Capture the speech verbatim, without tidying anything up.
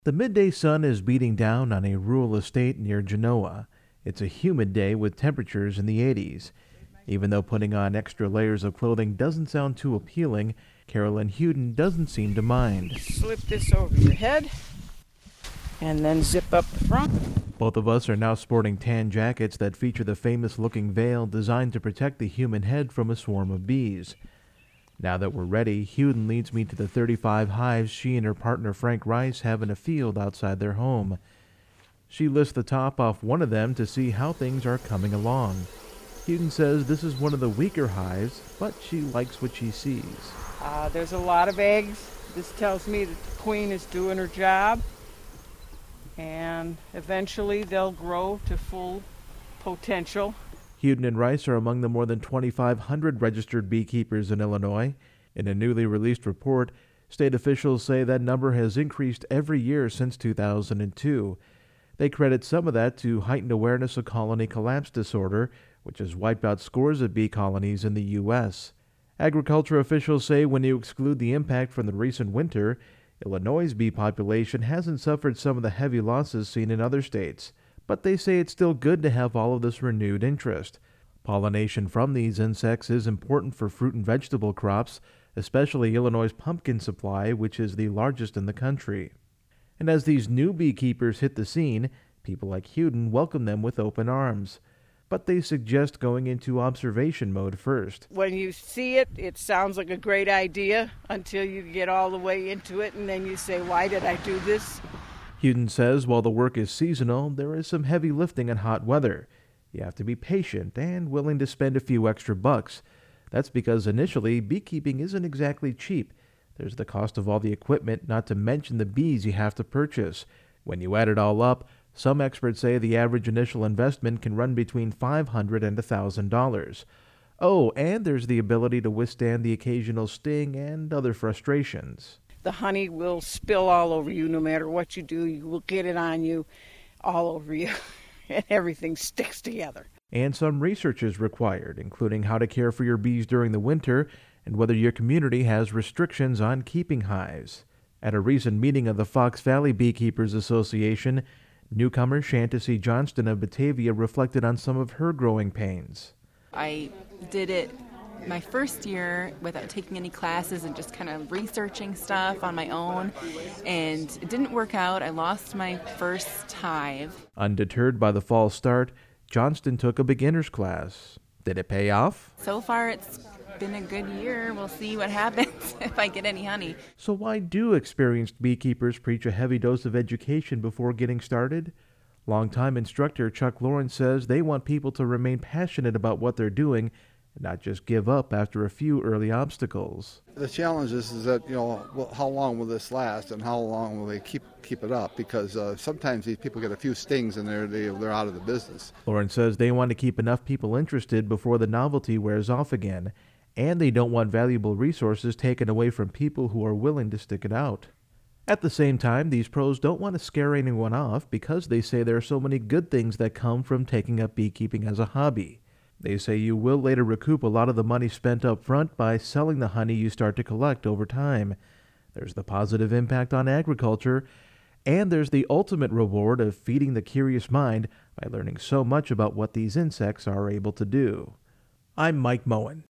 The midday sun is beating down on a rural estate near Genoa. It's a humid day with temperatures in the eighties. Even though putting on extra layers of clothing doesn't sound too appealing, Carolyn Huden doesn't seem to mind. Slip this over your head and then zip up the front. Both of us are now sporting tan jackets that feature the famous-looking veil designed to protect the human head from a swarm of bees. Now that we're ready, Huden leads me to the thirty-five hives she and her partner Frank Rice have in a field outside their home. She lists the top off one of them to see how things are coming along. Huden says this is one of the weaker hives, but she likes what she sees. Uh, there's a lot of eggs. This tells me that the queen is doing her job, and eventually they'll grow to full potential. Huden and Rice are among the more than twenty-five hundred registered beekeepers in Illinois. In a newly released report, state officials say that number has increased every year since two thousand two. They credit some of that to heightened awareness of colony collapse disorder, which has wiped out scores of bee colonies in the U S Agriculture officials say when you exclude the impact from the recent winter, Illinois' bee population hasn't suffered some of the heavy losses seen in other states. But they say it's still good to have all of this renewed interest. Pollination from these insects is important for fruit and vegetable crops, especially Illinois' pumpkin supply, which is the largest in the country. And as these new beekeepers hit the scene, people like Huden welcome them with open arms. But they suggest going into observation mode first. When you see it, it sounds like a great idea until you get all the way into it, and then you say, why did I do this? Huden says while the work is seasonal, there is some heavy lifting in hot weather. You have to be patient and willing to spend a few extra bucks. That's because initially, beekeeping isn't exactly cheap. There's the cost of all the equipment, not to mention the bees you have to purchase. When you add it all up, some experts say the average initial investment can run between five hundred dollars and one thousand dollars. Oh, and there's the ability to withstand the occasional sting and other frustrations. The honey will spill all over you no matter what you do. You will get it on you all over you, and everything sticks together. And some research is required, including how to care for your bees during the winter and whether your community has restrictions on keeping hives. At a recent meeting of the Fox Valley Beekeepers Association, newcomer Shantasy Johnston of Batavia reflected on some of her growing pains. I did it my first year without taking any classes and just kind of researching stuff on my own, and it didn't work out. I lost my first hive. Undeterred by the false start, Johnston took a beginner's class. Did it pay off? So far it's been a good year. We'll see what happens if I get any honey. So why do experienced beekeepers preach a heavy dose of education before getting started? Longtime instructor Chuck Lawrence says they want people to remain passionate about what they're doing and not just give up after a few early obstacles. The challenge is, is that, you know, well, how long will this last and how long will they keep keep it up? Because uh, sometimes these people get a few stings and they're, they, they're out of the business. Lawrence says they want to keep enough people interested before the novelty wears off again, and they don't want valuable resources taken away from people who are willing to stick it out. At the same time, these pros don't want to scare anyone off because they say there are so many good things that come from taking up beekeeping as a hobby. They say you will later recoup a lot of the money spent up front by selling the honey you start to collect over time. There's the positive impact on agriculture, and there's the ultimate reward of feeding the curious mind by learning so much about what these insects are able to do. I'm Mike Moen.